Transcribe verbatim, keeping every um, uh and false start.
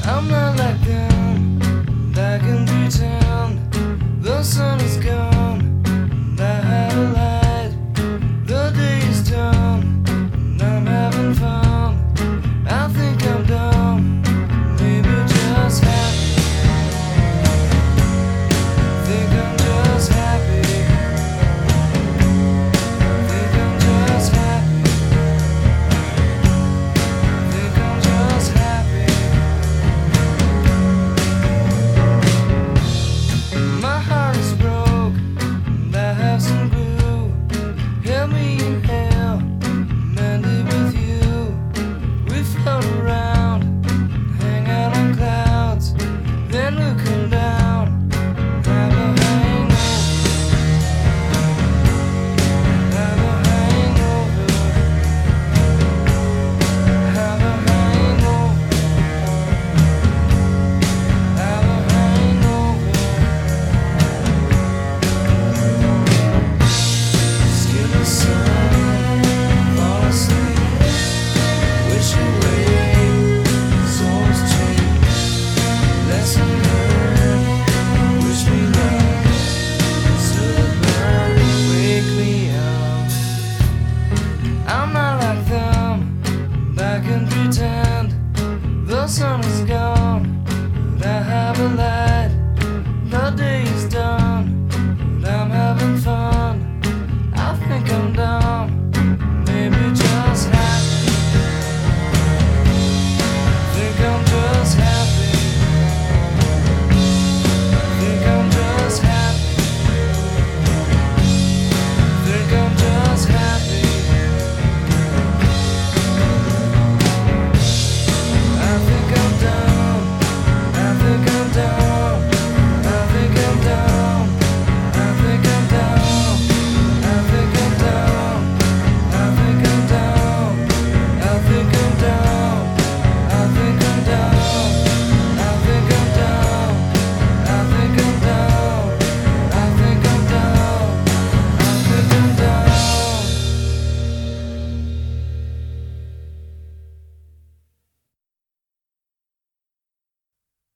I'm not like them, I can pretend. The sun is gone, and I have a light. The day is done, and I'm having fun. I think I'm dumb, maybe just happy. Think I'm just happy. Think I'm just happy. Think I'm just happy. My heart is broke, and I have some glue. Help me inhale, mend it with you. We float around, hang out on clouds, then looking down, have a hangover, have a hangover, have a hangover, have a hangover. Skin the sun, fall asleep, wish away, souls cheap, lesson learned, wish me luck, still burn, wake me up. I'm not like them, I can pretend. The sun is gone.